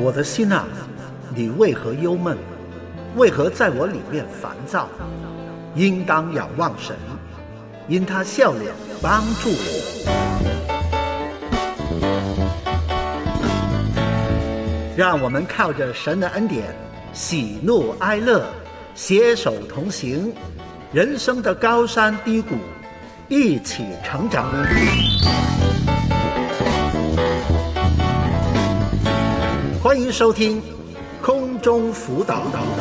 我的心啊，你为何忧闷？为何在我里面烦躁？应当仰望神，因他笑脸帮助我。让我们靠着神的恩典，喜怒哀乐，携手同行，人生的高山低谷，一起成长。欢迎收听空中辅导。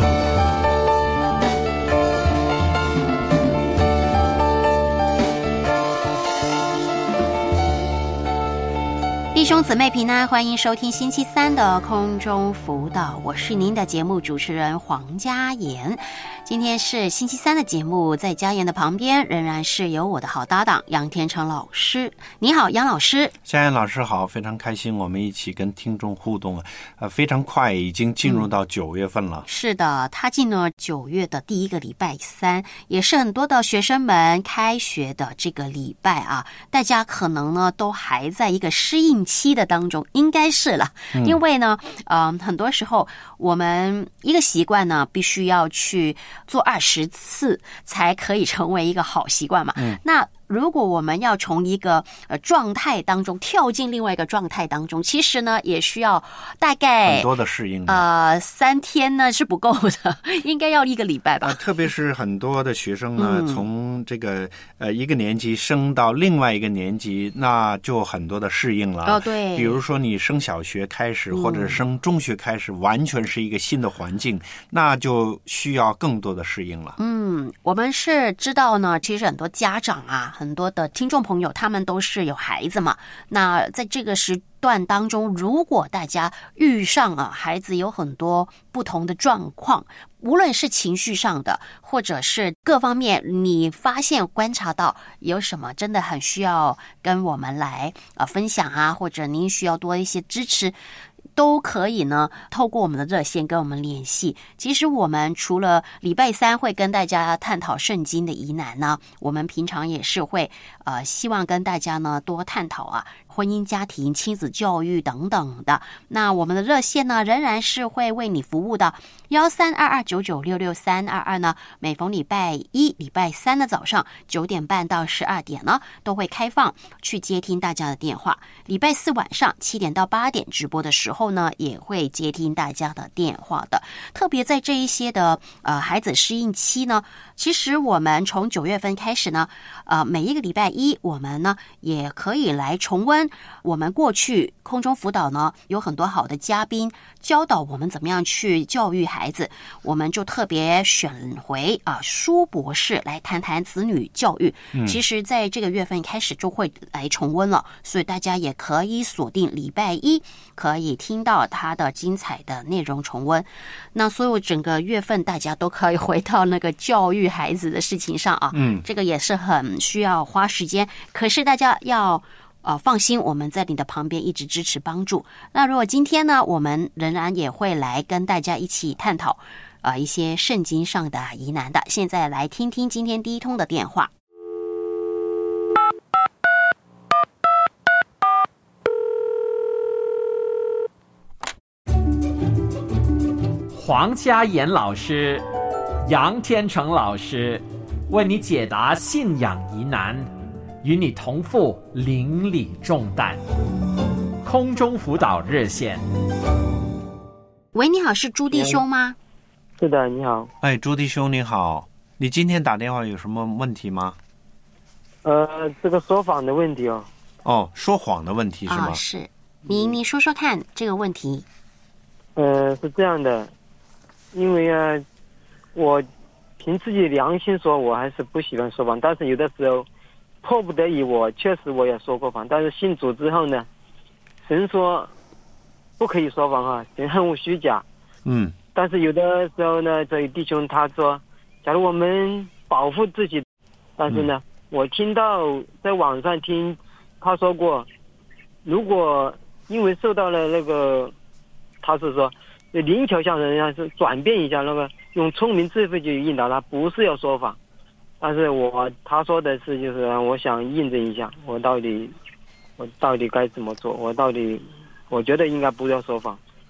弟兄姊妹平安，欢迎收听星期三的空中辅导，我是您的节目主持人黄嘉妍。今天是星期三的节目，在嘉妍的旁边仍然是有我的好搭档杨天成老师。你好，杨老师。 嘉妍老师好，非常开心我们一起跟听众互动非常快已经进入到9月份了。 是的，他进了9月的第一个礼拜三，也是很多的学生们开学的这个礼拜啊，大家可能呢都还在一个适应期的当中，应该是了。因为呢很多时候我们一个习惯呢必须要去做20次才可以成为一个好习惯嘛。那如果我们要从一个状态当中跳进另外一个状态当中，其实呢也需要大概很多的适应 3天呢是不够的，应该要1个礼拜吧。 特别是很多的学生呢，从这个一个年级升到另外一个年级，那就很多的适应了。 对， 比如说你升小学开始，或者升中学开始，完全是一个新的环境，那就需要更多的适应了。 我们是知道呢，其实很多家长啊，很多的听众朋友，他们都是有孩子嘛。那在这个时段当中，如果大家遇上孩子有很多不同的状况，无论是情绪上的，或者是各方面，你发现观察到有什么真的很需要跟我们来分享啊，或者您需要多一些支持，都可以呢透过我们的热线跟我们联系。其实我们除了礼拜三会跟大家探讨圣经的疑难呢，我们平常也是会希望跟大家呢多探讨婚姻家庭亲子教育等等的。那我们的热线呢仍然是会为你服务的，132299662322呢，每逢礼拜一礼拜三的早上9点半到12点呢都会开放去接听大家的电话。礼拜四晚上7点到8点直播的时候呢也会接听大家的电话的。特别在这一些的孩子适应期呢，其实我们从9月份开始呢每一个礼拜一我们呢也可以来重温我们过去空中辅导呢有很多好的嘉宾教导我们怎么样去教育孩子，我们就特别选回舒博士来谈谈子女教育。其实在这个月份开始就会来重温了，所以大家也可以锁定礼拜一可以听到他的精彩的内容重温。那所有整个月份大家都可以回到那个教育孩子的事情上这个也是很需要花时间，可是大家要放心，我们在你的旁边一直支持帮助。那如果今天呢，我们仍然也会来跟大家一起探讨一些圣经上的疑难的。现在来听听今天第一通的电话。 黄嘉妍老师、杨天成老师为你解答信仰疑难，与你同负邻里重担。空中辅导热线。 喂，你好，是朱弟兄吗？ 是的，你好。 朱弟兄你好，你今天打电话有什么问题吗？ 这个说谎的问题说谎的问题是吗？ 是。你说说看这个问题。 是这样的，因为我凭自己良心说，我还是不喜欢说谎，但是有的时候迫不得已，我确实我也说过谎。但是信主之后呢，神说不可以说谎神恨恶虚假。但是有的时候呢，这位弟兄他说，假如我们保护自己，但是呢，我听到在网上听他说过，如果因为受到了那个，他是说灵巧向人家是转变一下，那个用聪明智慧去引导他，不是要说谎。但是他说的是，就是我想印证一下，我到底该怎么做，我觉得应该不要说谎。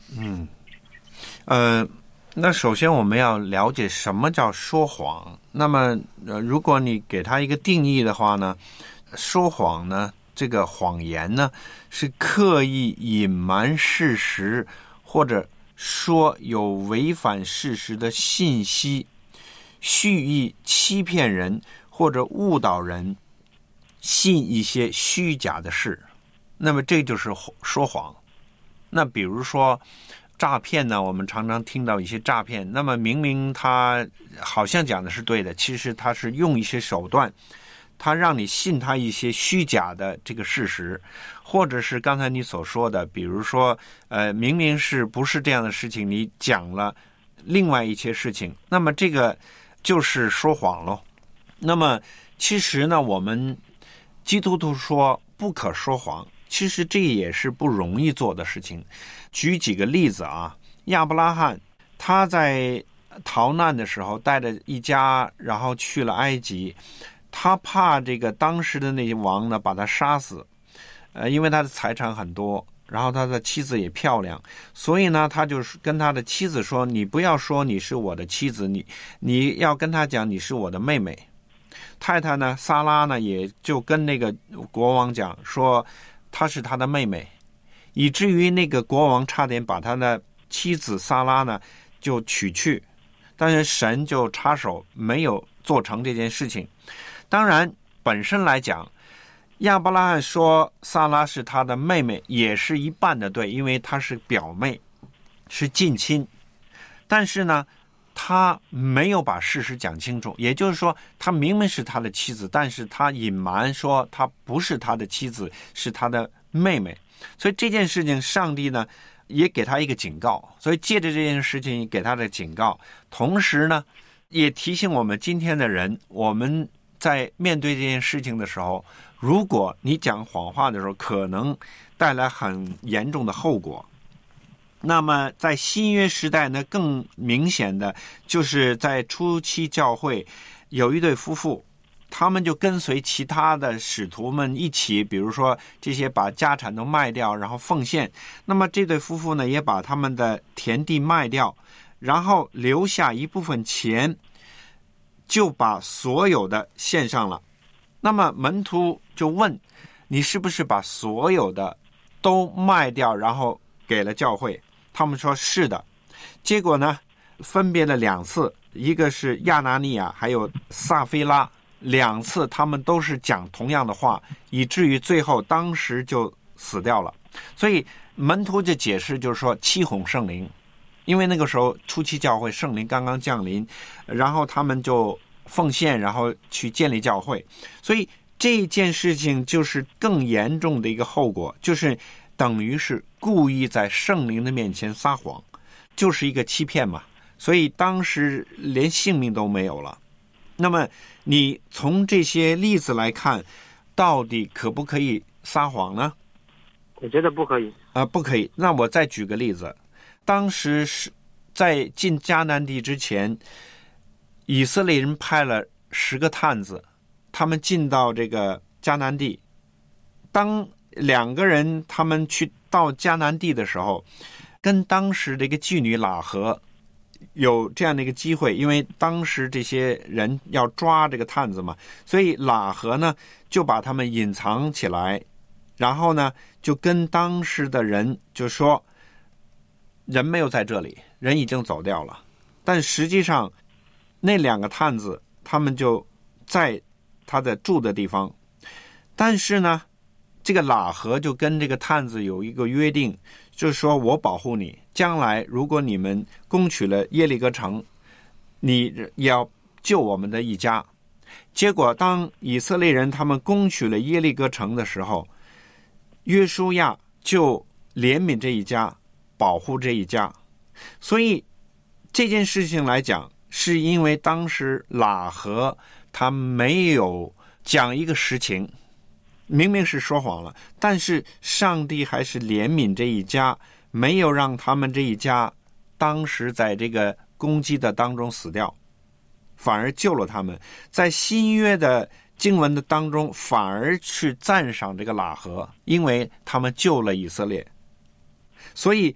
那首先我们要了解什么叫说谎。那么如果你给它一个定义的话呢，说谎呢，这个谎言呢是刻意隐瞒事实，或者说有违反事实的信息，蓄意欺骗人或者误导人信一些虚假的事，那么这就是说谎。那比如说诈骗呢，我们常常听到一些诈骗，那么明明他好像讲的是对的，其实他是用一些手段，他让你信他一些虚假的这个事实，或者是刚才你所说的，比如说明明是不是这样的事情，你讲了另外一些事情，那么这个就是说谎咯。那么其实呢，我们基督徒说不可说谎，其实这也是不容易做的事情。举几个例子啊，亚伯拉罕他在逃难的时候带着一家，然后去了埃及，他怕这个当时的那些王呢把他杀死，因为他的财产很多，然后他的妻子也漂亮，所以呢他就跟他的妻子说，你不要说你是我的妻子，你要跟他讲你是我的妹妹。太太呢撒拉呢也就跟那个国王讲说她是他的妹妹，以至于那个国王差点把他的妻子撒拉呢就娶去，但是神就插手没有做成这件事情。当然本身来讲，亚伯拉罕说撒拉是他的妹妹也是一半的对，因为她是表妹，是近亲，但是呢他没有把事实讲清楚，也就是说他明明是他的妻子，但是他隐瞒说他不是他的妻子，是他的妹妹。所以这件事情上帝呢也给他一个警告，所以借着这件事情给他的警告，同时呢也提醒我们今天的人，我们在面对这件事情的时候，如果你讲谎话的时候，可能带来很严重的后果。那么在新约时代呢，更明显的就是在初期教会有一对夫妇，他们就跟随其他的使徒们一起，比如说这些把家产都卖掉然后奉献。那么这对夫妇呢也把他们的田地卖掉，然后留下一部分钱，就把所有的献上了。那么门徒就问，你是不是把所有的都卖掉然后给了教会？他们说是的。结果呢分别了2次，一个是亚拿尼亚还有撒非拉，2次他们都是讲同样的话，以至于最后当时就死掉了。所以门徒就解释，就是说欺哄圣灵，因为那个时候初期教会圣灵刚刚降临，然后他们就奉献，然后去建立教会。所以这件事情就是更严重的一个后果，就是等于是故意在圣灵的面前撒谎，就是一个欺骗嘛。所以当时连性命都没有了。那么你从这些例子来看，到底可不可以撒谎呢？ 我觉得不可以。 不可以。那我再举个例子，当时是在进迦南地之前，以色列人派了10个探子，他们进到这个迦南地。当2个人他们去到迦南地的时候，跟当时这个妓女喇合有这样的一个机会，因为当时这些人要抓这个探子嘛，所以喇合呢就把他们隐藏起来，然后呢就跟当时的人就说，人没有在这里，人已经走掉了。但实际上那2个探子他们就在他的住的地方，但是呢这个喇合就跟这个探子有一个约定，就是说我保护你，将来如果你们攻取了耶利哥城，你要救我们的一家。结果当以色列人他们攻取了耶利哥城的时候，约书亚就怜悯这一家，保护这一家。所以这件事情来讲，是因为当时喇合他没有讲一个实情，明明是说谎了，但是上帝还是怜悯这一家，没有让他们这一家当时在这个攻击的当中死掉，反而救了他们。在新约的经文的当中，反而去赞赏这个喇合，因为他们救了以色列。所以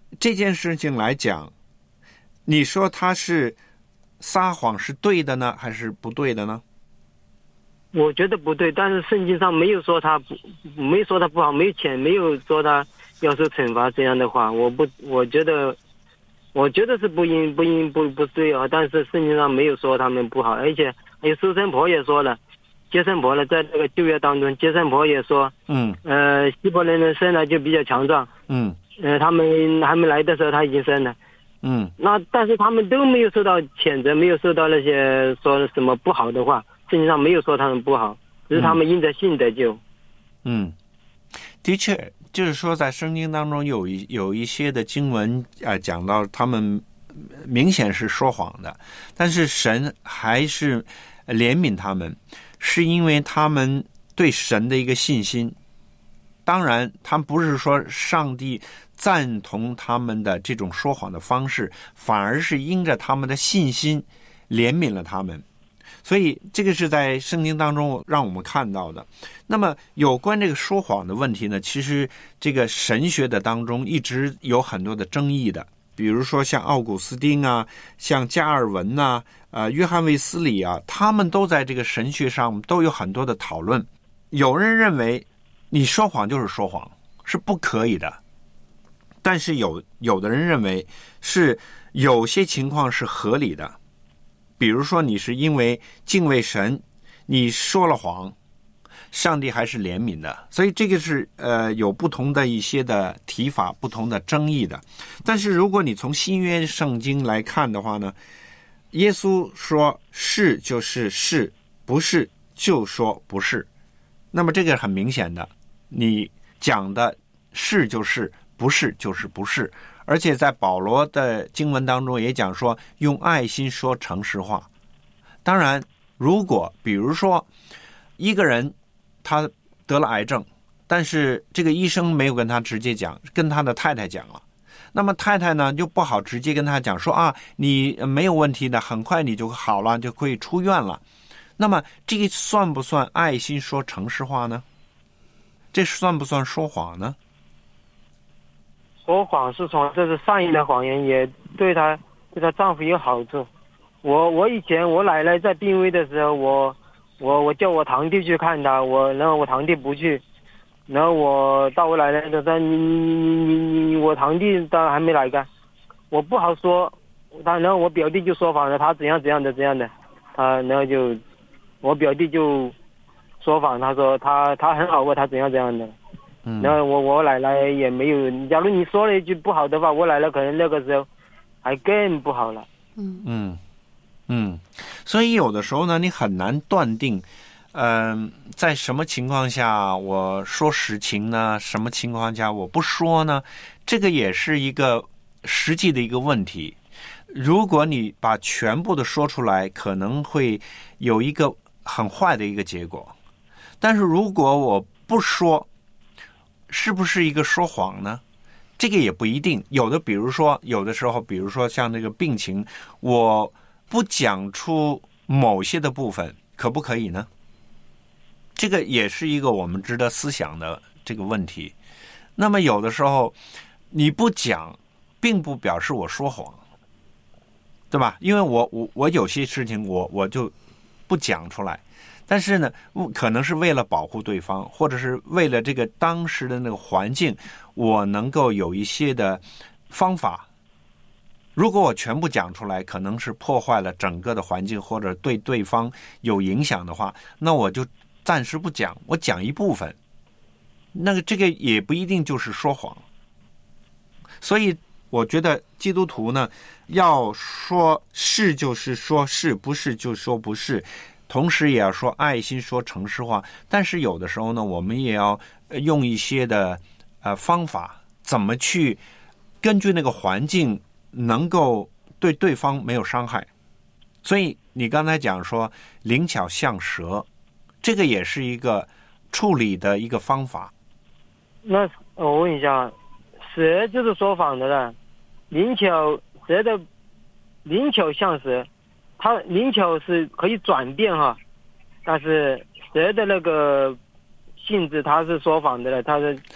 这件事情来讲，你说他是撒谎是对的呢，还是不对的呢？ 我觉得不对，但是圣经上没有说他不，没有说他不好，没有说他要受惩罚这样的话，我觉得是不对啊。但是圣经上没有说他们不好，而且还有收生婆也说了，接生婆呢，在这个旧约当中，接生婆也说，希伯来人生来就比较强壮，他们还没来的时候他已经生了，那但是他们都没有受到谴责，没有受到那些说什么不好的话。圣经上没有说他们不好，只是他们因着信得救。 的确，就是说在圣经当中有一些的经文讲到他们明显是说谎的，但是神还是怜悯他们，是因为他们对神的一个信心。当然，他们不是说上帝赞同他们的这种说谎的方式，反而是因着他们的信心怜悯了他们。所以这个是在圣经当中让我们看到的。那么有关这个说谎的问题呢，其实这个神学的当中一直有很多的争议的，比如说像奥古斯丁啊，像加尔文啊，约翰卫斯理啊，他们都在这个神学上都有很多的讨论。有人认为你说谎就是说谎，是不可以的，但是有的人认为是有些情况是合理的。比如说你是因为敬畏神，你说了谎，上帝还是怜悯的。所以这个是有不同的一些的提法，不同的争议的。但是如果你从新约圣经来看的话呢，耶稣说是就是是，不是就说不是。那么这个很明显的，你讲的是就是，不是就是不是。而且在保罗的经文当中也讲说，用爱心说诚实话。当然，如果比如说一个人他得了癌症，但是这个医生没有跟他直接讲，跟他的太太讲了，那么太太呢就不好直接跟他讲说你没有问题的，很快你就好了，就可以出院了。那么这个算不算爱心说诚实话呢？这算不算说谎呢？ 说谎是从这是善意的谎言，也对她丈夫有好处。我以前我奶奶在病危的时候，我叫我堂弟去看她，然后我堂弟不去，然后我到我奶奶的说你我堂弟当然还没来干，我不好说，然后我表弟就说谎了，他怎样的，然后就我表弟就说谎，他说他很好过，他怎样的。然后我奶奶也没有，假如你说了一句不好的话，我奶奶可能那个时候还更不好了。 所以有的时候呢，你很难断定，在什么情况下我说实情呢？什么情况下我不说呢？这个也是一个实际的一个问题。如果你把全部的说出来，可能会有一个很坏的一个结果。但是如果我不说，是不是一个说谎呢？这个也不一定。有的时候，比如说像那个病情，我不讲出某些的部分，可不可以呢？这个也是一个我们值得思想的这个问题。那么有的时候你不讲，并不表示我说谎，对吧？因为我有些事情我就不讲出来。但是呢，可能是为了保护对方，或者是为了这个当时的那个环境，我能够有一些的方法。如果我全部讲出来，可能是破坏了整个的环境，或者对对方有影响的话，那我就暂时不讲，我讲一部分。这个也不一定就是说谎。所以我觉得基督徒呢，要说是就是说是，不是就说不是。同时也要说爱心，说诚实话。但是有的时候呢，我们也要用一些的方法，怎么去根据那个环境能够对对方没有伤害。所以你刚才讲说灵巧像蛇，这个也是一个处理的一个方法。 那我问一下，蛇就是说谎的了，蛇的灵巧像蛇，它灵巧是可以转变哈，但是蛇的那个性质它是说谎的了，它是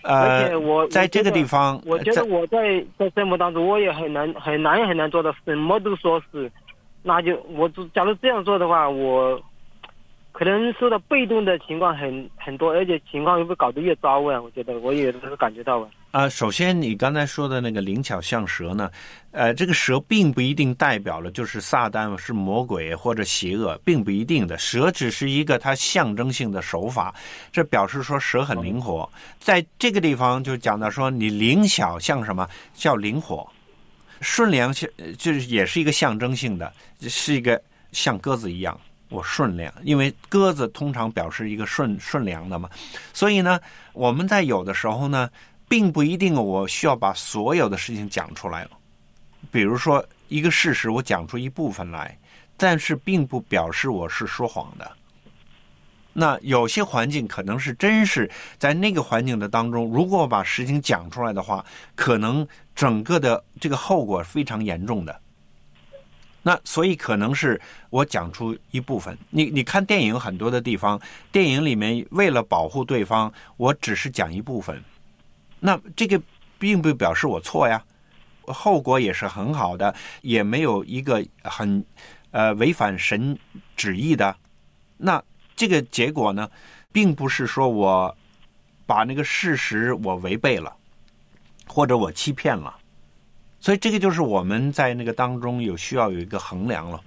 而且在这个地方， 我觉得我在生活当中我也很难做到什么都说是，那就假如这样做的话，我可能受到被动的情况很多，而且情况会搞得越糟啊。我觉得我也能感觉到啊。 首先你刚才说的那个灵巧像蛇呢，这个蛇并不一定代表了就是撒旦是魔鬼或者邪恶，并不一定的。蛇只是一个它象征性的手法，这表示说蛇很灵活。在这个地方就讲到说你灵巧像什么叫灵活，顺良就是也是一个象征性的，是一个像鸽子一样。我顺良，因为鸽子通常表示一个顺良的嘛，所以呢，我们在有的时候呢，并不一定我需要把所有的事情讲出来了。比如说一个事实，我讲出一部分来，但是并不表示我是说谎的。那有些环境可能是真是在那个环境的当中，如果我把事情讲出来的话，可能整个的这个后果非常严重的。那所以可能是我讲出一部分，你看电影很多的地方，电影里面为了保护对方，我只是讲一部分，那这个并不表示我错呀，后果也是很好的，也没有一个很违反神旨意的。那这个结果呢，并不是说我把那个事实我违背了，或者我欺骗了。所以这个就是我们在那个当中需要有一个衡量了。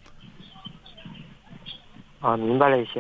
明白了一些。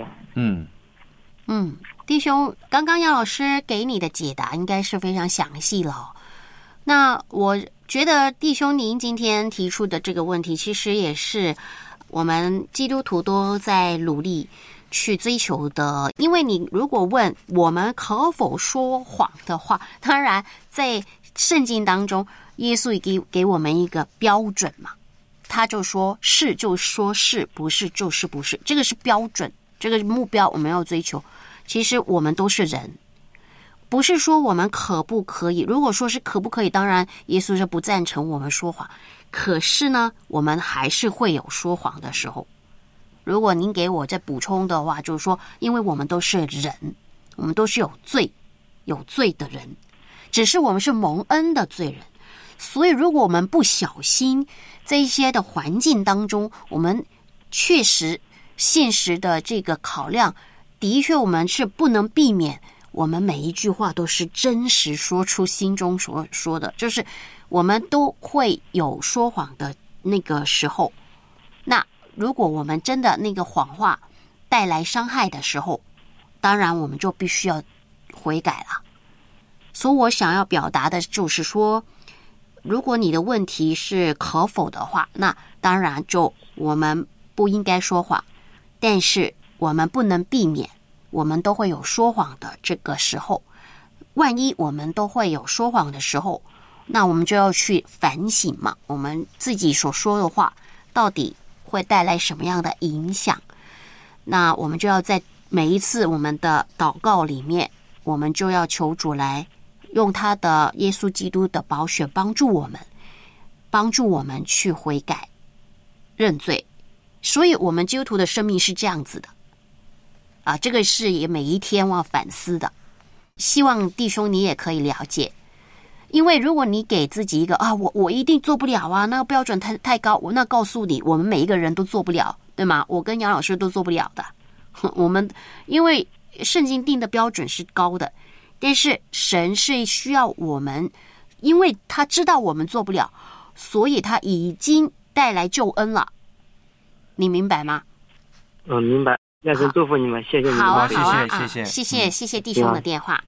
弟兄，刚刚杨老师给你的解答应该是非常详细了。那我觉得弟兄您今天提出的这个问题，其实也是我们基督徒都在努力去追求的。因为你如果问我们可否说谎的话，当然在圣经当中耶稣给我们一个标准嘛，他就说是就说是，不是就是不是，这个是标准，这个目标我们要追求。其实我们都是人，不是说我们可不可以，如果说是可不可以，当然耶稣是不赞成我们说谎，可是呢我们还是会有说谎的时候。如果您给我再补充的话，就是说因为我们都是人，我们都是有罪的人，只是我们是蒙恩的罪人。所以如果我们不小心这一些的环境当中，我们确实现实的这个考量，的确我们是不能避免我们每一句话都是真实说出心中所说的，就是我们都会有说谎的那个时候。那如果我们真的那个谎话带来伤害的时候，当然我们就必须要悔改了。所以我想要表达的就是说，如果你的问题是可否的话，那当然就我们不应该说谎，但是我们不能避免，我们都会有说谎的这个时候。万一我们都会有说谎的时候，那我们就要去反省嘛，我们自己所说的话到底会带来什么样的影响。那我们就要在每一次我们的祷告里面，我们就要求主来用他的耶稣基督的宝血帮助我们去悔改认罪。所以我们基督徒的生命是这样子的这个是也每一天要反思的。希望弟兄你也可以了解，因为如果你给自己一个我一定做不了那个标准太高，那告诉你我们每一个人都做不了，对吗？我跟杨老师都做不了的。我们因为圣经定的标准是高的，但是神是需要我们，因为他知道我们做不了，所以他已经带来救恩了。你明白吗？ 明白。那就祝福你们，谢谢你们。 好，谢谢弟兄的电话。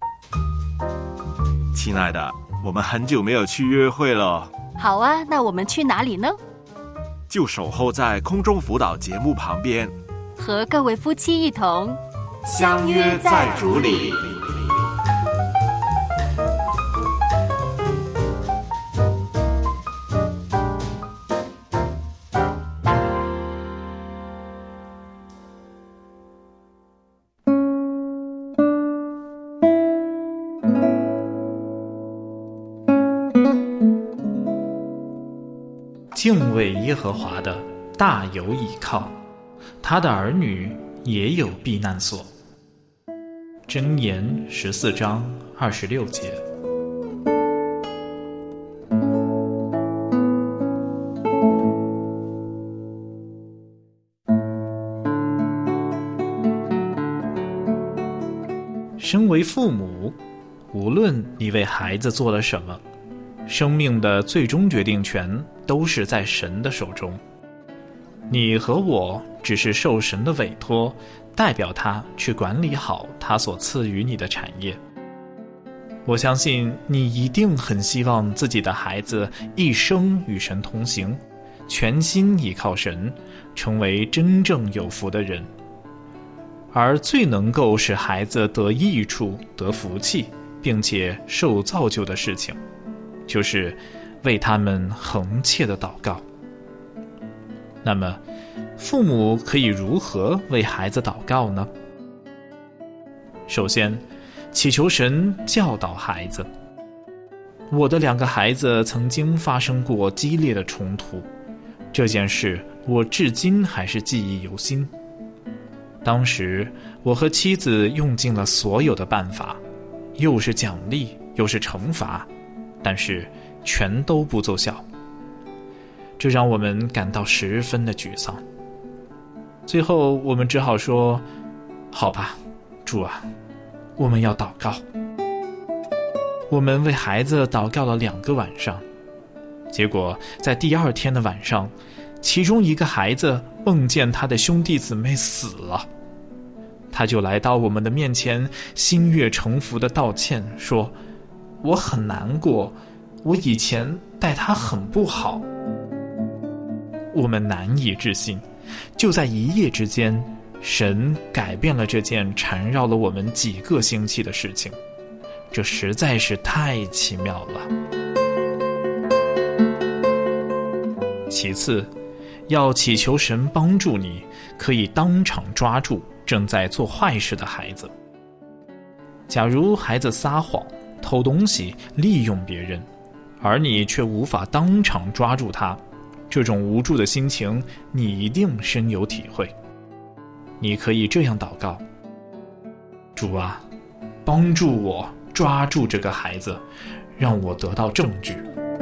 亲爱的，我们很久没有去约会了。 好啊，那我们去哪里呢？ 就守候在空中辅导节目旁边， 和各位夫妻一同相约在主里。 敬畏耶和华的大有倚靠，他的儿女也有避难所。 箴言14章26节。身为父母，无论你为孩子做了什么，生命的最终决定权都是在神的手中。你和我只是受神的委托，代表他去管理好他所赐予你的产业。我相信你一定很希望自己的孩子一生与神同行，全心依靠神，成为真正有福的人。而最能够使孩子得益处、得福气，并且受造就的事情，就是为他们恒切的祷告。那么，父母可以如何为孩子祷告呢？首先，祈求神教导孩子。我的2个孩子曾经发生过激烈的冲突，这件事我至今还是记忆犹新。当时我和妻子用尽了所有的办法，又是奖励又是惩罚，但是全都不奏效，这让我们感到十分的沮丧。最后我们只好说，好吧，主啊，我们要祷告。我们为孩子祷告了2个晚上，结果在第2天的晚上，其中一个孩子梦见他的兄弟姊妹死了，他就来到我们的面前，心悦诚服地道歉，说我很难过，我以前待他很不好。我们难以置信，就在一夜之间，神改变了这件缠绕了我们几个星期的事情，这实在是太奇妙了。其次，要祈求神帮助你，可以当场抓住正在做坏事的孩子。假如孩子撒谎、偷东西、利用别人，而你却无法当场抓住他，这种无助的心情你一定深有体会。你可以这样祷告：主啊，帮助我抓住这个孩子，让我得到证据。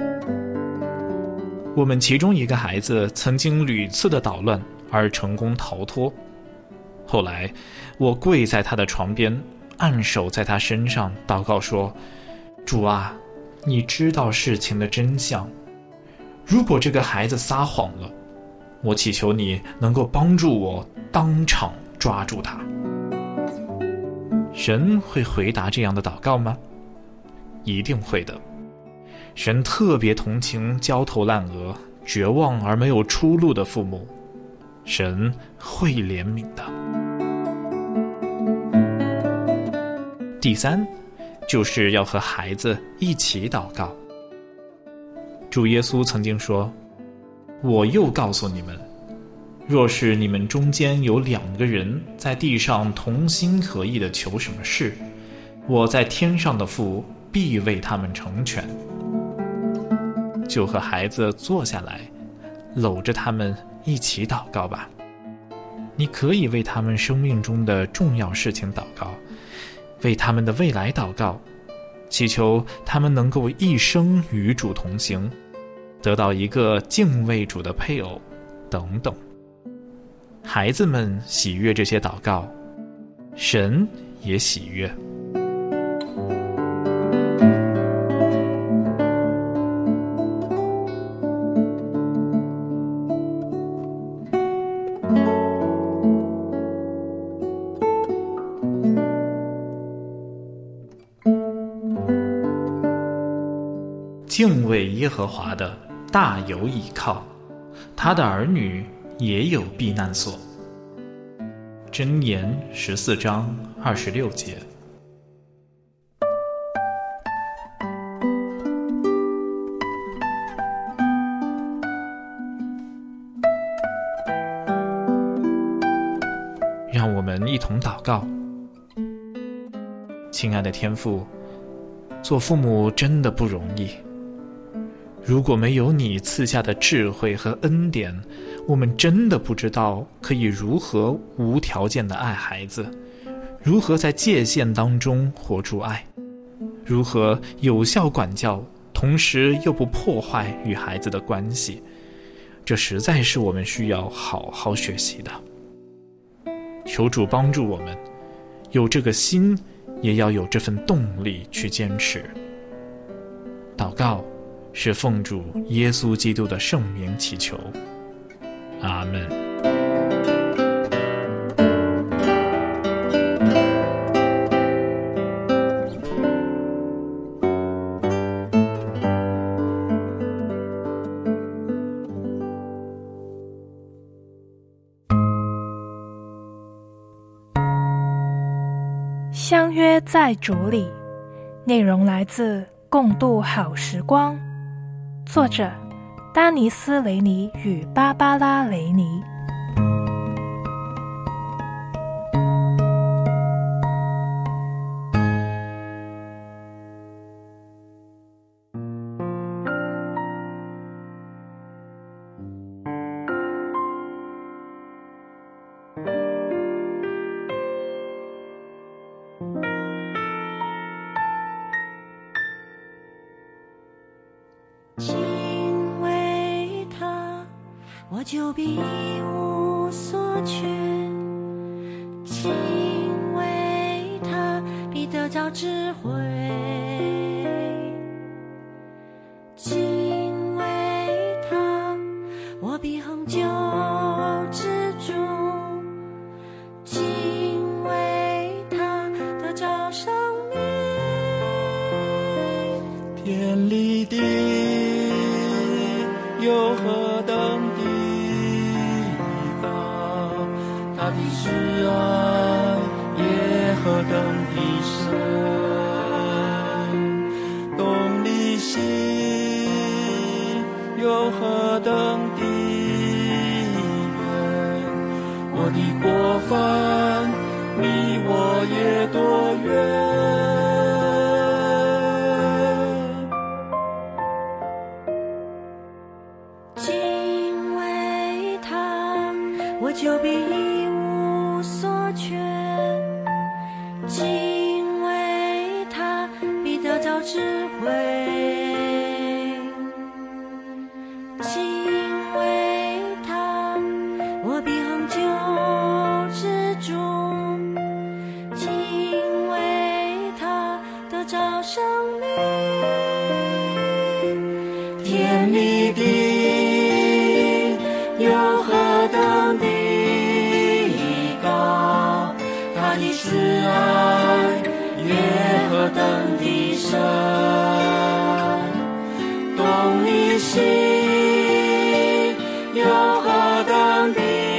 我们其中一个孩子曾经屡次的捣乱而成功逃脱，后来我跪在他的床边，按手在他身上，祷告说：主啊，你知道事情的真相，如果这个孩子撒谎了，我祈求你能够帮助我当场抓住他。神会回答这样的祷告吗？一定会的。神特别同情焦头烂额、绝望而没有出路的父母，神会怜悯的。第3，就是要和孩子一起祷告。主耶稣曾经说：我又告诉你们，若是你们中间有2个人在地上同心合意的求什么事，我在天上的父必为他们成全。就和孩子坐下来，搂着他们一起祷告吧。你可以为他们生命中的重要事情祷告，为他们的未来祷告，祈求他们能够一生与主同行，得到一个敬畏主的配偶等等。孩子们喜悦这些祷告，神也喜悦。敬畏耶和华的大有倚靠，他的儿女也有避难所。箴言14章26节。让我们一同祷告。亲爱的天父，做父母真的不容易。如果没有你赐下的智慧和恩典，我们真的不知道可以如何无条件的爱孩子， 如何在界限当中活出爱，如何有效管教，同时又不破坏与孩子的关系，这实在是我们需要好好学习的。求主帮助我们，有这个心，也要有这份动力去坚持。祷告是奉主耶稣基督的圣名祈求，阿们。 相约在主里，内容来自《共度好时光》，作者丹尼斯·雷尼与芭芭拉·雷尼。 因为他，我就必一无所缺；因为他，必得着智慧；因为他，我必恒久知足；因为他，得着生命。 天立地有何等的高，他的慈爱也何等的深，东离西有何等的远，我的过犯离我也多远。 就必一无所缺，因为他必得着智慧；因为他，我必恒久知足；因为他得着生命。天立地有何等的慈爱也何等的深，东离西有何等的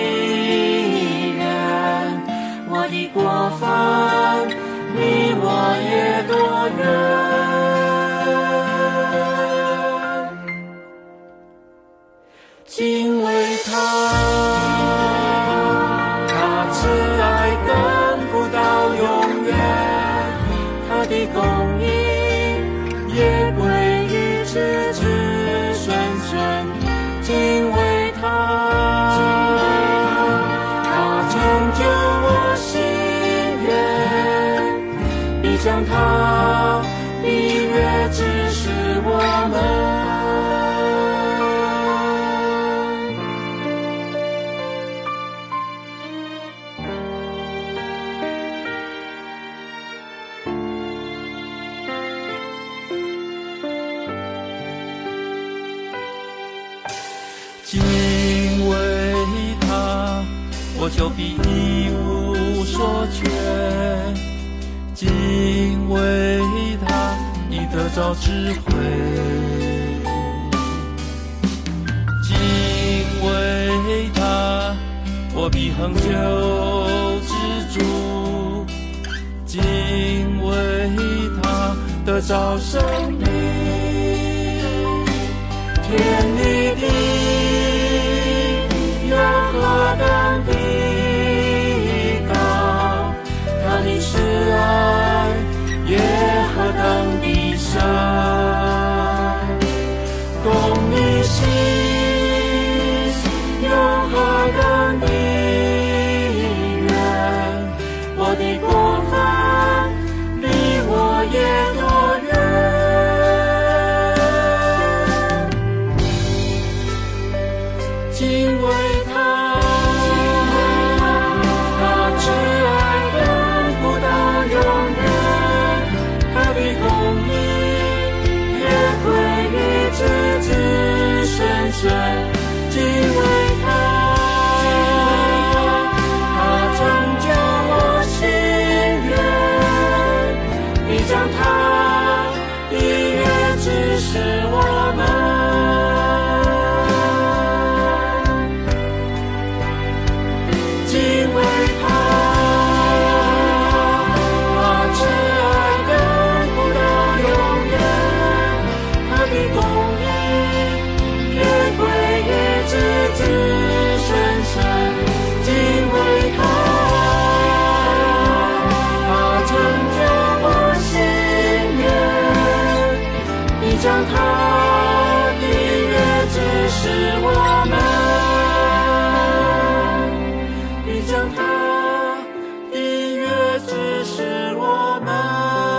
远，我的过犯离我也多远，因为他慈爱到永远，他的公义也归于子子孙孙，因为他成就我心愿，必将他的约指示我们。因为他，我就必一无所缺；因为他，你得着智慧；因为他，我必恒久知足；因为他，得着生命。天立地有何等的高，他的慈爱也何等的深，东离西有何等的远，我的过将他的约指示我们，你将他的约指示我们。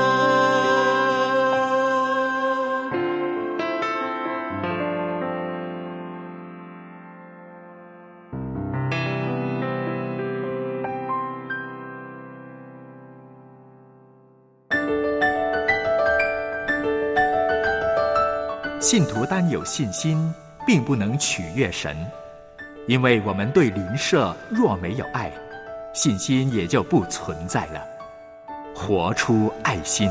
信徒单有信心，并不能取悦神，因为我们对邻舍若没有爱，信心也就不存在了。活出爱心。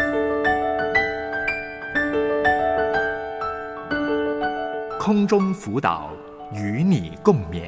空中辅导，与你共勉。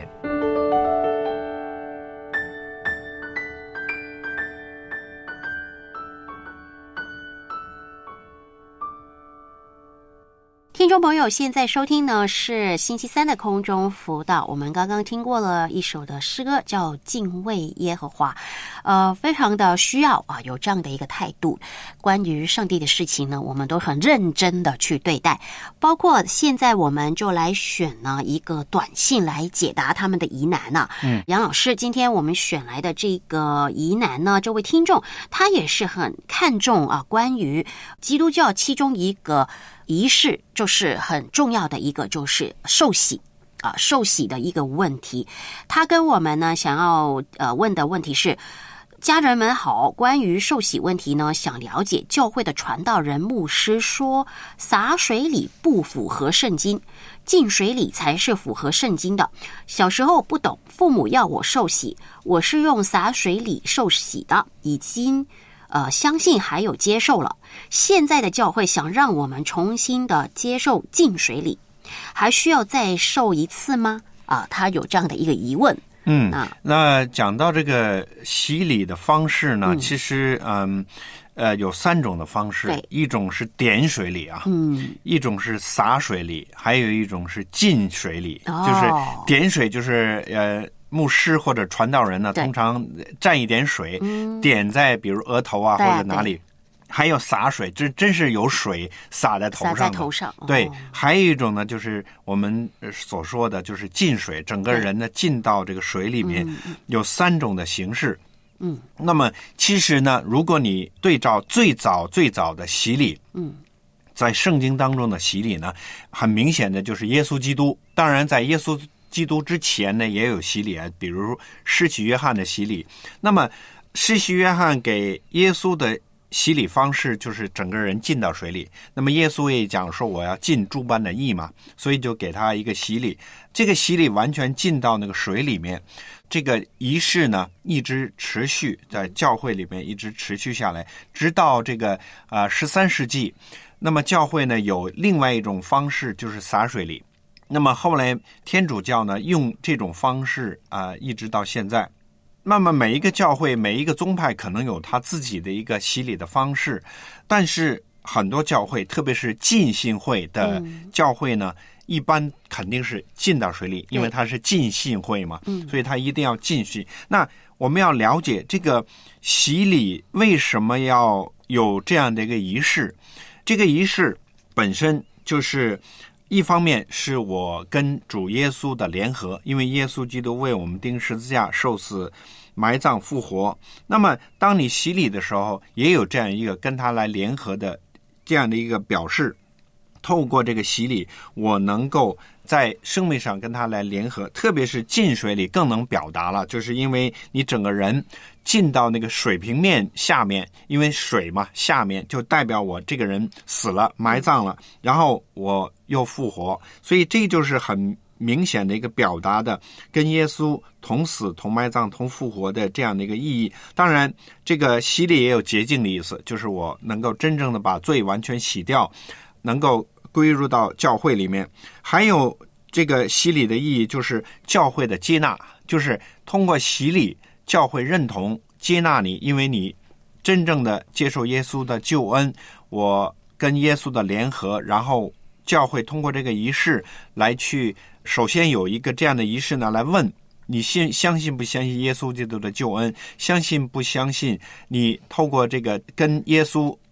听众朋友，现在收听呢是星期三的空中辅导。我们刚刚听过了一首的诗歌，叫《敬畏耶和华》，非常的需要有这样的一个态度。关于上帝的事情呢，我们都很认真的去对待。包括现在我们就来选呢一个短信来解答他们的疑难呢。杨老师，今天我们选来的这个疑难呢，这位听众他也是很看重关于基督教其中一个仪式，就是很重要的一个，就是受洗受洗的一个问题。他跟我们呢想要问的问题是：家人们好，关于受洗问题呢，想了解。教会的传道人牧师说，洒水礼不符合圣经，浸水礼才是符合圣经的。小时候不懂，父母要我受洗，我是用洒水礼受洗的，已经相信还有接受了。现在的教会想让我们重新的接受浸水礼，还需要再受一次吗？他有这样的一个疑问。 那讲到这个洗礼的方式呢，其实有3种的方式，一种是点水礼一种是洒水礼，还有一种是浸水礼。就是点水就是牧师或者传道人呢，通常蘸一点水，点在比如额头或者哪里。还有洒水，这真是有水洒在头上的， 洒在头上。 对，还有一种呢，就是我们所说的就是浸水，整个人呢浸到这个水里面，有3种的形式。那么其实呢，如果你对照最早的洗礼，在圣经当中的洗礼呢，很明显的就是耶稣基督。当然，在耶稣基督之前呢，也有洗礼比如施洗约翰的洗礼。那么施洗约翰给耶稣的洗礼方式就是整个人浸到水里，那么耶稣也讲说我要尽诸般的义嘛，所以就给他一个洗礼。这个洗礼完全浸到那个水里面，这个仪式呢一直持续在教会里面一直持续下来，直到这个13世纪。那么教会呢有另外一种方式，就是洒水礼。那么后来天主教呢用这种方式一直到现在。那么每一个教会每一个宗派可能有他自己的一个洗礼的方式，但是很多教会特别是浸信会的教会呢，一般肯定是浸到水里，因为它是浸信会嘛，所以它一定要浸洗。那我们要了解这个洗礼为什么要有这样的一个仪式。这个仪式本身就是一方面是我跟主耶稣的联合，因为耶稣基督为我们钉十字架受死埋葬复活。那么当你洗礼的时候，也有这样一个跟他来联合的这样的一个表示。透过这个洗礼，我能够在生命上跟他来联合，特别是浸水里更能表达了，就是因为你整个人浸到那个水平面下面，因为水嘛，下面就代表我这个人死了埋葬了，然后我又复活，所以这就是很明显的一个表达的跟耶稣同死同埋葬同复活的这样的一个意义。当然这个洗礼也有洁净的意思，就是我能够真正的把罪完全洗掉，能够归入到教会里面。还有这个洗礼的意义就是教会的接纳，就是通过洗礼教会认同接纳你，因为你真正的接受耶稣的救恩，我跟耶稣的联合，然后教会通过这个仪式来去，首先有一个这样的仪式呢，来问你相信不相信耶稣基督的救恩，相信不相信你透过这个跟耶稣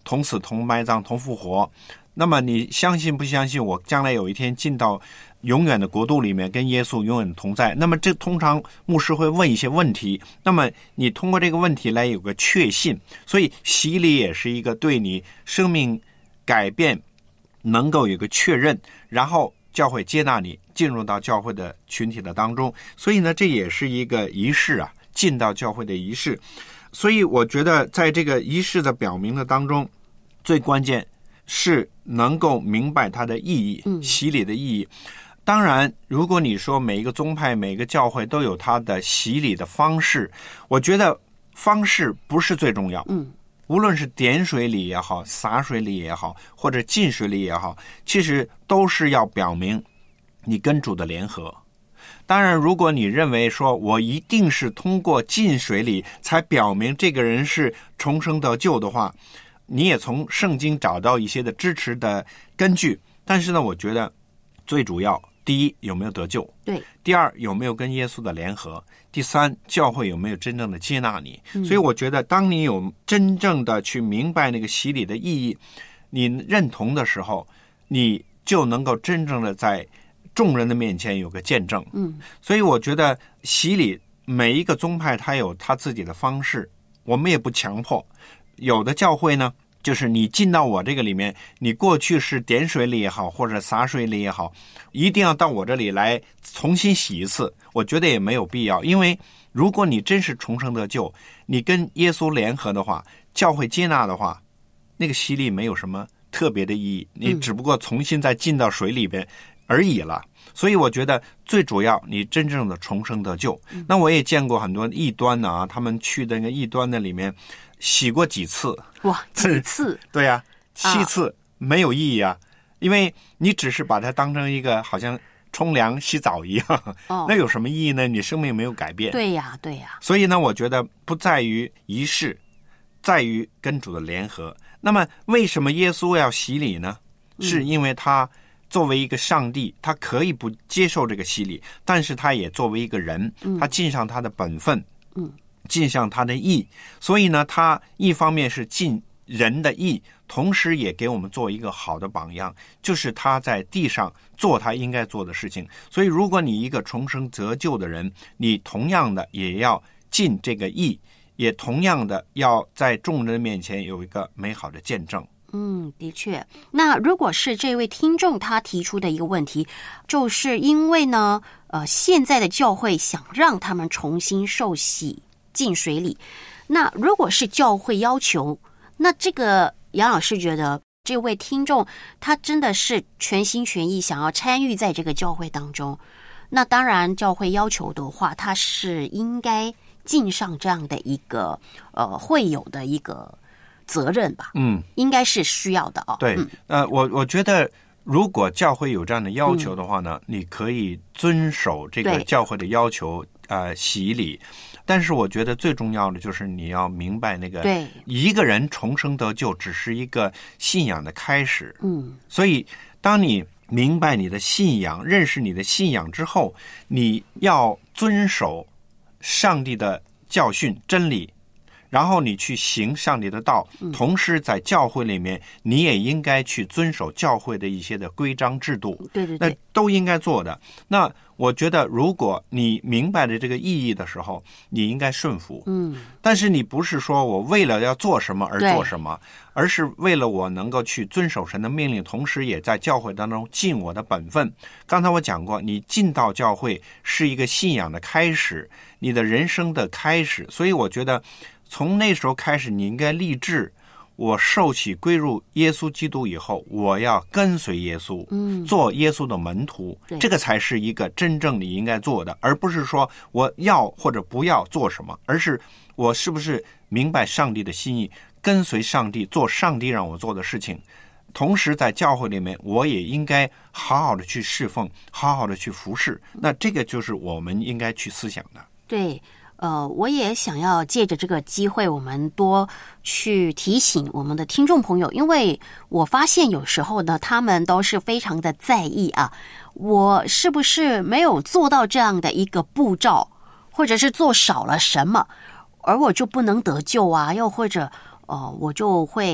同死同埋葬同复活。那么你相信不相信我将来有一天进到永远的国度里面跟耶稣永远同在？那么这通常牧师会问一些问题，那么你通过这个问题来有个确信。所以洗礼也是一个对你生命改变能够有个确认，然后教会接纳你进入到教会的群体的当中。所以呢，这也是一个仪式啊，进到教会的仪式。所以我觉得在这个仪式的表明的当中，最关键是能够明白它的意义，洗礼的意义。当然如果你说每一个宗派每一个教会都有它的洗礼的方式，我觉得方式不是最重要。无论是点水礼也好，洒水礼也好，或者浸水礼也好，其实都是要表明你跟主的联合。当然如果你认为说我一定是通过浸水礼才表明这个人是重生得救的话，你也从圣经找到一些的支持的根据。但是呢，我觉得最主要，第一，有没有得救？ 对。 第二，有没有跟耶稣的联合？第三，教会有没有真正的接纳你？所以我觉得当你有真正的去明白那个洗礼的意义，你认同的时候，你就能够真正的在众人的面前有个见证。所以我觉得洗礼每一个宗派它有它自己的方式，我们也不强迫。有的教会呢，就是你进到我这个里面，你过去是点水礼也好，或者洒水礼也好，一定要到我这里来重新洗一次，我觉得也没有必要。因为如果你真是重生得救，你跟耶稣联合的话，教会接纳的话，那个洗礼没有什么特别的意义，你只不过重新再进到水里边而已了。所以我觉得最主要你真正的重生得救。那我也见过很多异端的啊，他们去那个异端的里面洗过几次。 哇，几次？ 对呀，7次没有意义啊，因为你只是把它当成一个好像冲凉洗澡一样，那有什么意义呢？你生命没有改变。 对呀，对呀。 所以呢，我觉得不在于仪式，在于跟主的联合。那么为什么耶稣要洗礼呢？是因为他作为一个上帝，他可以不接受这个洗礼，但是他也作为一个人，他尽上他的本分，尽上他的义。所以呢，他一方面是尽人的义，同时也给我们做一个好的榜样，就是他在地上做他应该做的事情。所以如果你一个重生得救的人，你同样的也要尽这个义，也同样的要在众人面前有一个美好的见证。 的确。那如果是这位听众他提出的一个问题，就是因为呢，现在的教会想让他们重新受洗进水里，那如果是教会要求，那这个杨老师觉得这位听众他真的是全心全意想要参与在这个教会当中，那当然教会要求的话，他是应该尽上这样的一个会有的一个责任吧。应该是需要的哦。 对，我觉得如果教会有这样的要求的话呢，你可以遵守这个教会的要求，洗礼。但是我觉得最重要的就是你要明白那个一个人重生得救只是一个信仰的开始。所以当你明白你的信仰，认识你的信仰之后，你要遵守上帝的教训真理，然后你去行上帝的道，同时在教会里面你也应该去遵守教会的一些的规章制度。 对， 那都应该做的。那我觉得如果你明白了这个意义的时候，你应该顺服。但是你不是说我为了要做什么而做什么，而是为了我能够去遵守神的命令，同时也在教会当中尽我的本分。刚才我讲过，你进到教会是一个信仰的开始，你的人生的开始。所以我觉得从那时候开始，你应该立志，我受洗归入耶稣基督以后，我要跟随耶稣，做耶稣的门徒。这个才是一个真正你应该做的，而不是说我要或者不要做什么，而是我是不是明白上帝的心意，跟随上帝，做上帝让我做的事情。同时在教会里面，我也应该好好的去侍奉，好好的去服侍。那这个就是我们应该去思想的。 对。我也想要借着这个机会，我们多去提醒我们的听众朋友，因为我发现有时候呢，他们都是非常的在意啊，我是不是没有做到这样的一个步骤，或者是做少了什么，而我就不能得救啊，又或者我就会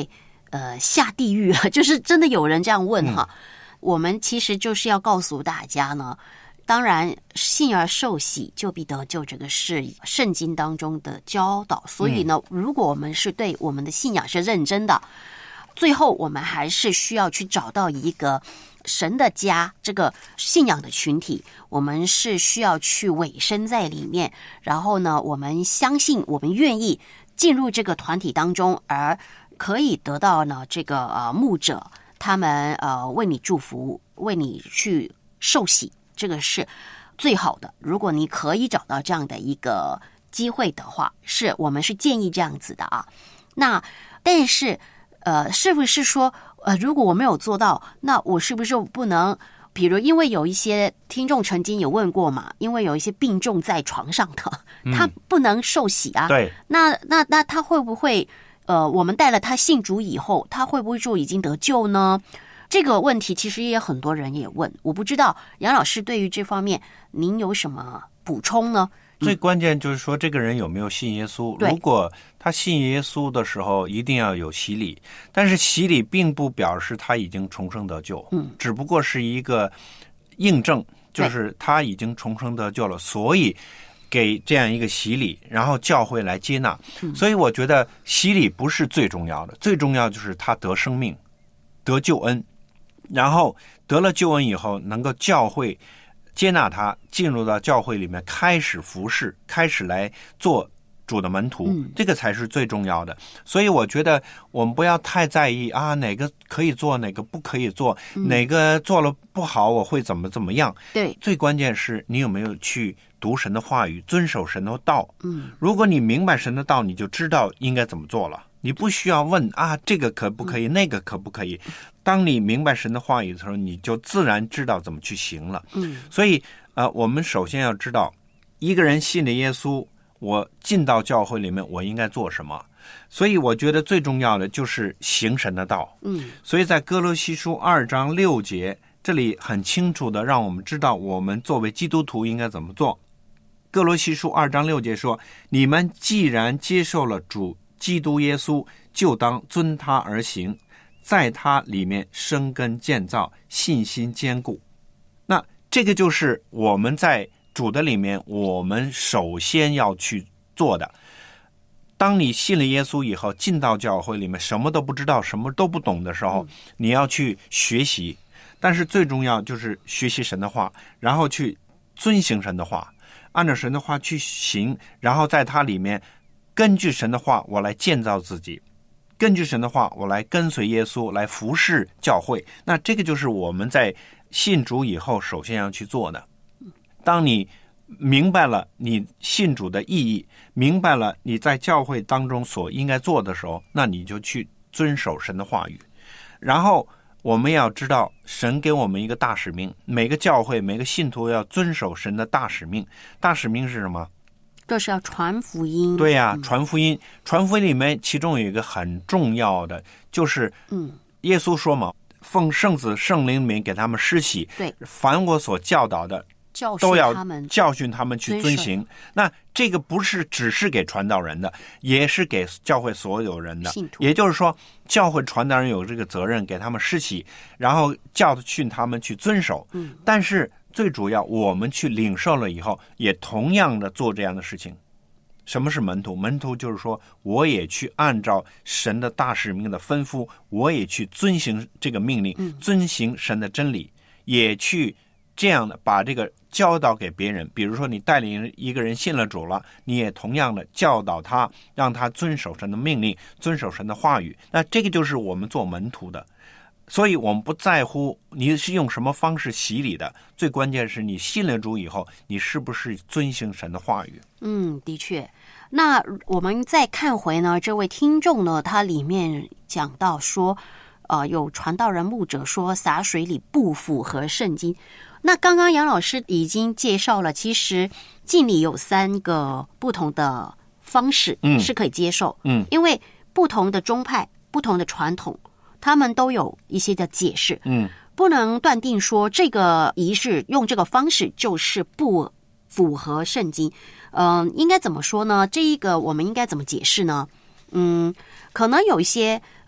下地狱啊，就是真的有人这样问哈。我们其实就是要告诉大家呢，当然信而受洗就必得救，这个是圣经当中的教导。所以呢，如果我们是对我们的信仰是认真的，最后我们还是需要去找到一个神的家，这个信仰的群体，我们是需要去委身在里面，然后呢，我们相信，我们愿意进入这个团体当中，而可以得到呢这个牧者他们为你祝福，为你去受洗，这个是最好的。如果你可以找到这样的一个机会的话，我们是建议这样子的啊。那但是是不是说如果我没有做到，那我是不是不能？比如，因为有一些听众曾经有问过嘛，因为有一些病重在床上的，他不能受洗啊。 对， 那他会不会我们带了他信主以后，他会不会就已经得救呢？这个问题其实也很多人也问，我不知道杨老师对于这方面您有什么补充呢？ 最关键就是说这个人有没有信耶稣。如果他信耶稣的时候一定要有洗礼，但是洗礼并不表示他已经重生得救，只不过是一个印证，就是他已经重生得救了，所以给这样一个洗礼，然后教会来接纳。所以我觉得洗礼不是最重要的，最重要就是他得生命，得救恩，然后得了救恩以后能够教会接纳他，进入到教会里面开始服侍，开始来做主的门徒，这个才是最重要的。所以我觉得我们不要太在意啊，哪个可以做，哪个不可以做，哪个做了不好我会怎么样。 对， 最关键是你有没有去读神的话语，遵守神的道。如果你明白神的道，你就知道应该怎么做了，你不需要问啊这个可不可以，那个可不可以。当你明白神的话语的时候，你就自然知道怎么去行了。所以我们首先要知道，一个人信了耶稣，我进到教会里面我应该做什么。所以我觉得最重要的就是行神的道。所以在哥罗西书2章6节这里很清楚的让我们知道我们作为基督徒应该怎么做。哥罗西书2章6节说，你们既然接受了主基督耶稣，就当遵他而行，在他里面生根建造，信心坚固。那这个就是我们在主的里面我们首先要去做的。当你信了耶稣以后，进到教会里面什么都不知道，什么都不懂的时候，你要去学习，但是最重要就是学习神的话，然后去遵行神的话，按照神的话去行，然后在他里面根据神的话我来建造自己，根据神的话我来跟随耶稣，来服侍教会。那这个就是我们在信主以后首先要去做的。当你明白了你信主的意义，明白了你在教会当中所应该做的时候，那你就去遵守神的话语。然后我们要知道神给我们一个大使命，每个教会每个信徒要遵守神的大使命。大使命是什么？ 就是要传福音。 对呀，传福音。传福音里面其中有一个很重要的，就是耶稣说嘛，奉圣子圣灵里面给他们施洗， 对， 凡我所教导的都要教训他们去遵行。那这个不是只是给传道人的，也是给教会所有人的。也就是说，教会传道人有这个责任，给他们施洗，然后教训他们去遵守。但是最主要，我们去领受了以后，也同样的做这样的事情。什么是门徒？门徒就是说，我也去按照神的大使命的吩咐，我也去遵行这个命令，遵行神的真理，也去这样的把这个教导给别人。比如说你带领一个人信了主了，你也同样的教导他，让他遵守神的命令，遵守神的话语。那这个就是我们做门徒的。所以我们不在乎你是用什么方式洗礼的，最关键是你信了主以后，你是不是遵行神的话语。 的确。那我们再看回呢，这位听众呢，他里面讲到说有传道人牧者说洒水礼不符合圣经。那刚刚杨老师已经介绍了，其实敬礼有3个不同的方式是可以接受，因为不同的宗派不同的传统，他们都有一些的解释，不能断定说这个仪式用这个方式就是不符合圣经。应该怎么说呢？这一个我们应该怎么解释呢？可能有一些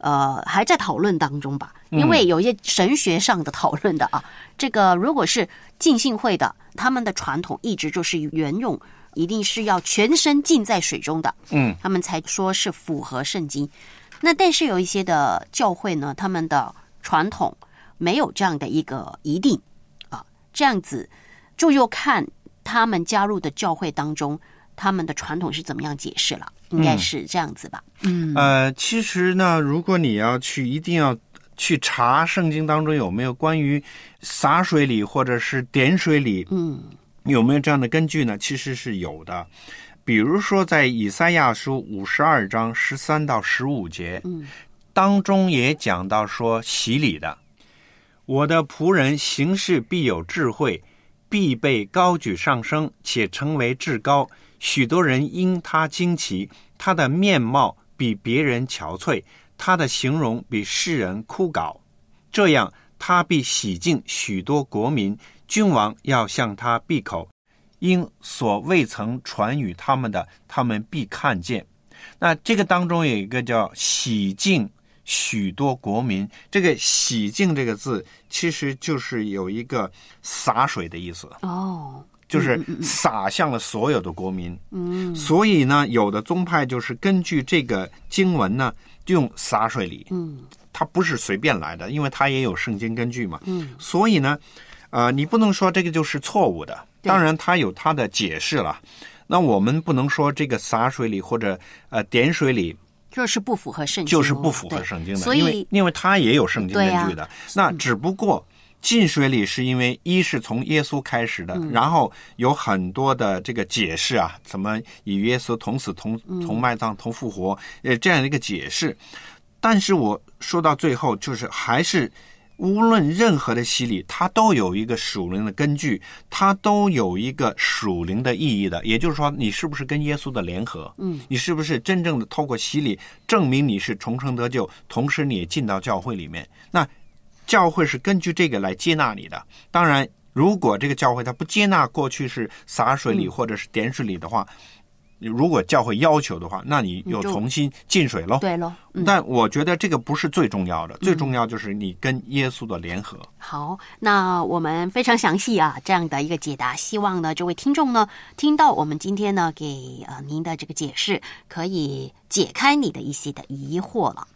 还在讨论当中吧，因为有一些神学上的讨论的啊。这个如果是浸信会的，他们的传统一直就是沿用，一定是要全身浸在水中的，他们才说是符合圣经。那但是有一些的教会呢，他们的传统没有这样的一个一定啊，这样子就又看他们加入的教会当中，他们的传统是怎么样解释了，应该是这样子吧。 其实呢，如果你要去，一定要去查圣经当中有没有关于洒水礼或者是点水礼，有没有这样的根据呢？其实是有的。比如说在以赛亚书52章13到15节，当中也讲到说洗礼的，我的仆人行事必有智慧，必被高举上升，且成为至高，许多人因他惊奇，他的面貌比别人憔悴，他的形容比世人枯槁，这样他必洗净许多国民，君王要向他闭口，因所未曾传与他们的，他们必看见。那这个当中有一个叫洗净许多国民，这个洗净这个字其实就是有一个洒水的意思就是洒向了所有的国民。所以呢，有的宗派就是根据这个经文呢，就用洒水礼。它不是随便来的，因为它也有圣经根据嘛。所以呢，你不能说这个就是错误的，当然它有它的解释了。那我们不能说这个洒水礼或者点水礼就是不符合圣经， 就是不符合圣经的， 所以因为它也有圣经根据的。那只不过浸水礼是因为一是从耶稣开始的，然后有很多的这个解释啊，怎么与耶稣同死同埋葬同复活，这样的一个解释。但是我说到最后，就是还是无论任何的洗礼，它都有一个属灵的根据，它都有一个属灵的意义的。也就是说，你是不是跟耶稣的联合？你是不是真正的透过洗礼证明你是重生得救，同时你也进到教会里面？那教会是根据这个来接纳你的。当然，如果这个教会它不接纳过去是洒水礼或者是点水礼的话，如果教会要求的话，那你又重新进水咯。 对咯。 但我觉得这个不是最重要的，最重要就是你跟耶稣的联合。 好，那我们非常详细啊，这样的一个解答，希望呢这位听众呢听到我们今天呢给您的这个解释，可以解开你的一些的疑惑了。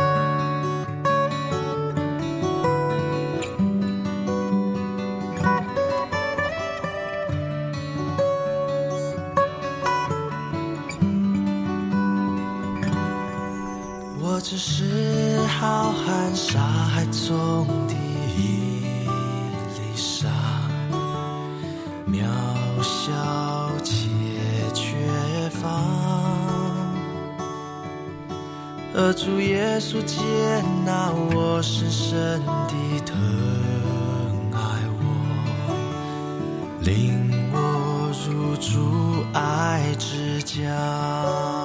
我只是浩瀚沙海中的一粒沙，渺小且缺乏，而主耶稣接纳我，深深地疼爱我，领我入主爱之家。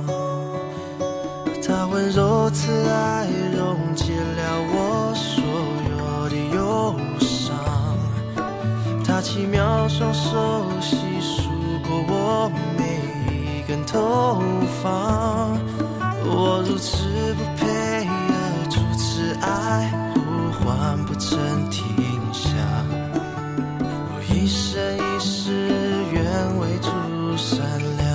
他温柔慈爱溶解了我所有的忧伤，他奇妙双手细数过我每一根头发，我如此不配，而主慈爱呼唤不曾停下，我一生一世愿为主善良。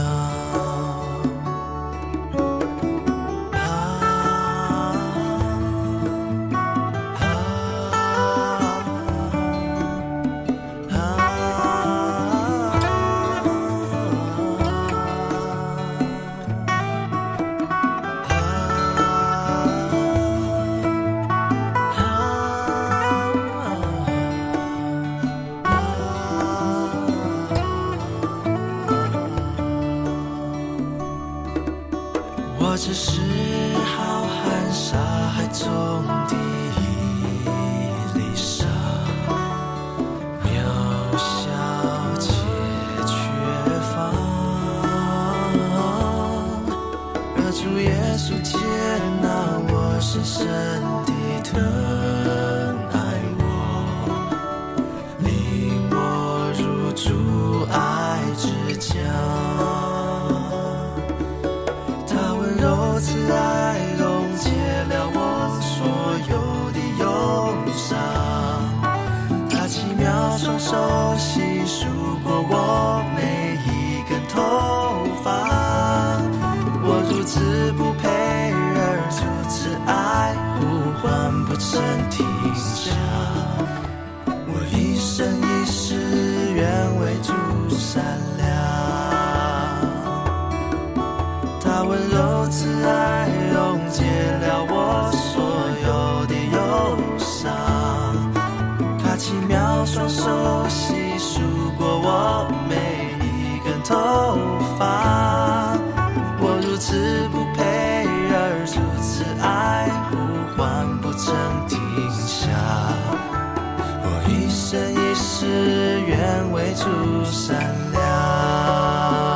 细数过我每一根头发，我如此不配，而如此爱，呼唤不曾停下。我一生一世愿为主善良，他温柔慈爱溶解了我所有的忧伤，他奇妙双手细数过我每一根头发，我如此不配，而如此爱，呼唤不曾停下。我一生一世愿为主善良。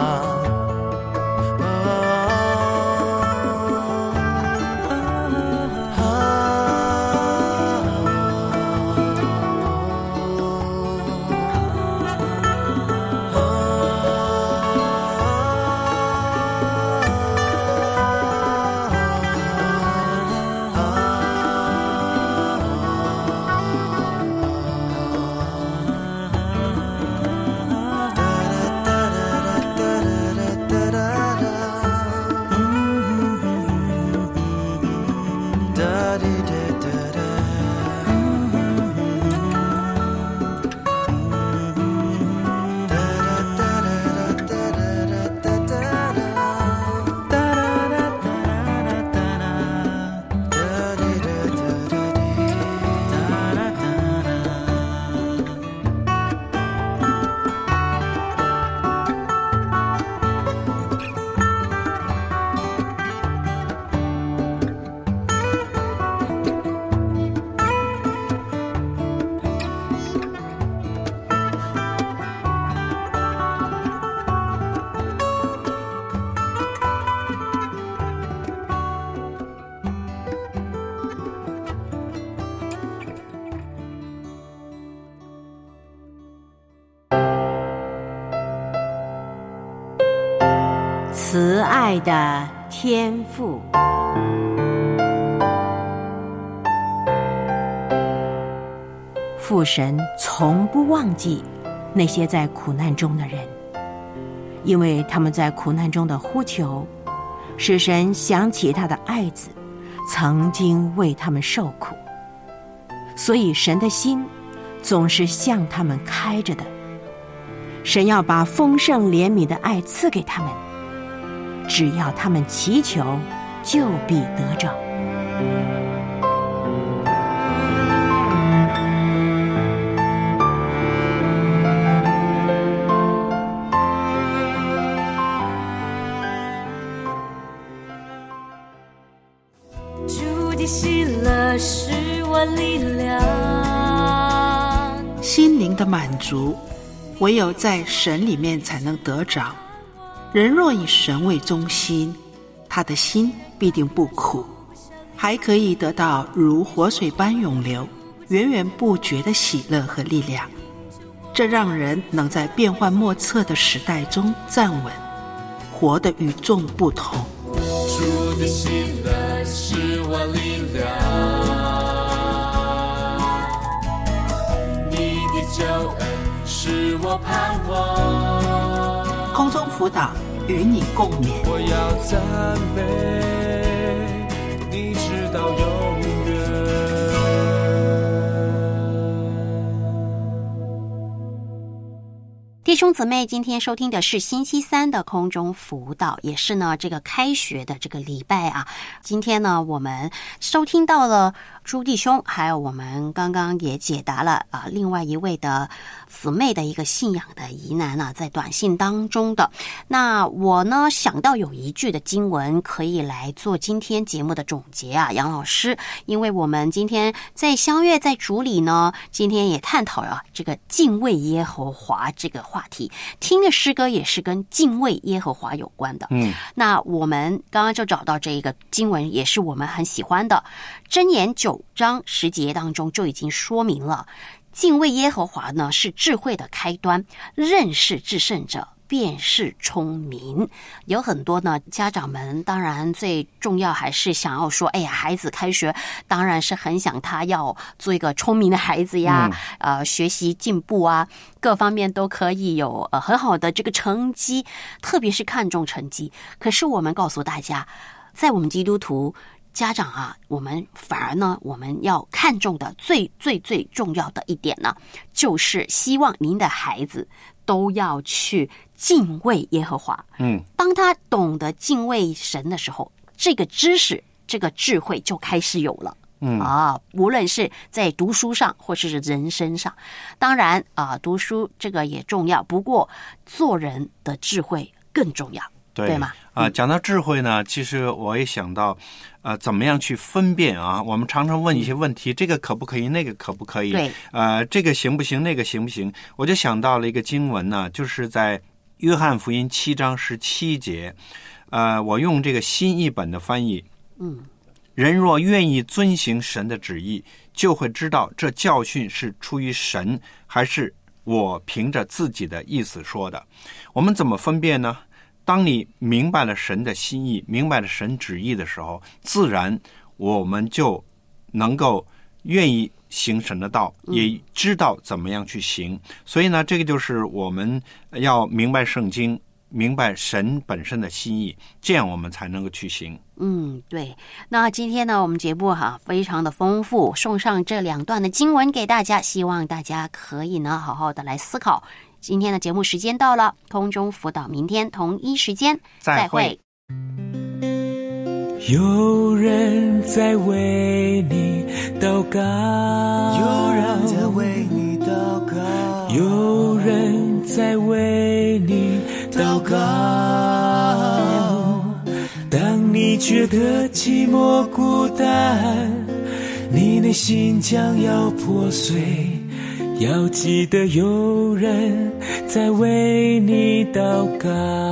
慈爱的天父，父神从不忘记那些在苦难中的人，因为他们在苦难中的呼求，使神想起他的爱子曾经为他们受苦，所以神的心总是向他们开着的。神要把丰盛怜悯的爱赐给他们，只要他们祈求，就必得着。 主的喜乐是我力量， 心灵的满足唯有在神里面才能得着。人若以神为中心，他的心必定不苦，还可以得到如活水般涌流、源源不绝的喜乐和力量。这让人能在变幻莫测的时代中站稳，活得与众不同。 主的喜乐是我力量，你的救恩是我盼望。 空中辅导与你共勉。 我要赞美你直到永远。 弟兄姊妹，今天收听的是星期三的空中辅导，也是呢这个开学的这个礼拜啊。今天呢我们收听到了朱弟兄，还有我们刚刚也解答了另外一位的姊妹的一个信仰的疑难啊，在短信当中的。那我呢想到有一句的经文可以来做今天节目的总结啊，杨老师，因为我们今天在相约在主里呢，今天也探讨了这个敬畏耶和华这个话题，听的诗歌也是跟敬畏耶和华有关的。那我们刚刚就找到这一个经文，也是我们很喜欢的，箴言9章10节当中就已经说明了，敬畏耶和华呢是智慧的开端，认识至圣者便是聪明。有很多呢家长们当然最重要还是想要说，哎呀，孩子开学当然是很想他要做一个聪明的孩子呀，学习进步啊，各方面都可以有很好的这个成绩，特别是看重成绩。可是我们告诉大家，在我们基督徒家长啊，我们反而呢，我们要看重的最重要的一点呢，就是希望您的孩子都要去敬畏耶和华。当他懂得敬畏神的时候，这个知识、这个智慧就开始有了。无论是在读书上或是人生上，当然读书这个也重要，不过做人的智慧更重要。对吗？ 讲到智慧呢，其实我也想到，怎么样去分辨啊？我们常常问一些问题，这个可不可以，那个可不可以？ 对， 这个行不行，那个行不行？我就想到了一个经文呢，就是在约翰福音7章17节，我用这个新译本的翻译，人若愿意遵行神的旨意，就会知道这教训是出于神，还是我凭着自己的意思说的。我们怎么分辨呢？当你明白了神的心意，明白了神旨意的时候，自然我们就能够愿意行神的道，也知道怎么样去行。所以呢，这个就是我们要明白圣经，明白神本身的心意，这样我们才能够去行。 对。那今天呢，我们节目非常的丰富，送上这2段的经文给大家，希望大家可以呢好好的来思考。今天的节目时间到了，空中辅导明天同一时间再会。 有人在为你祷告， 有人在为你祷告， 有人在为你祷告。当你觉得寂寞孤单，你内心将要破碎，要记得有人在为你祷告。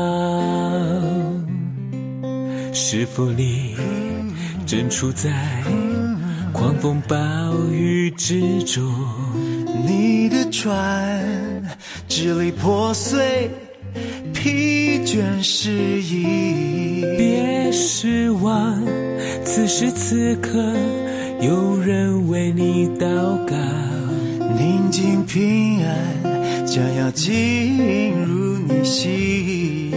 是否你正处在狂风暴雨之中？ 你的船支离破碎，疲倦失意， 别失望，此时此刻有人为你祷告。 宁静平安将要进入你心，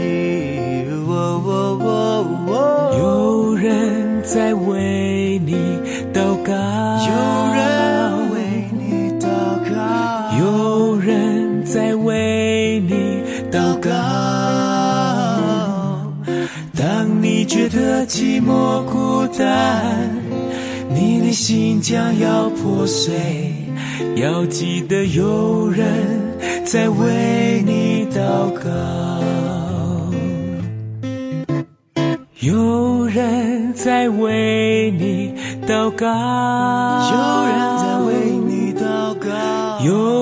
有人在为你祷告， 有人为你祷告， 有人在为你祷告。当你觉得寂寞孤单，你内心将要破碎，要记得有人在为你祷告。有人在为你祷告， 有人在为你祷告， 有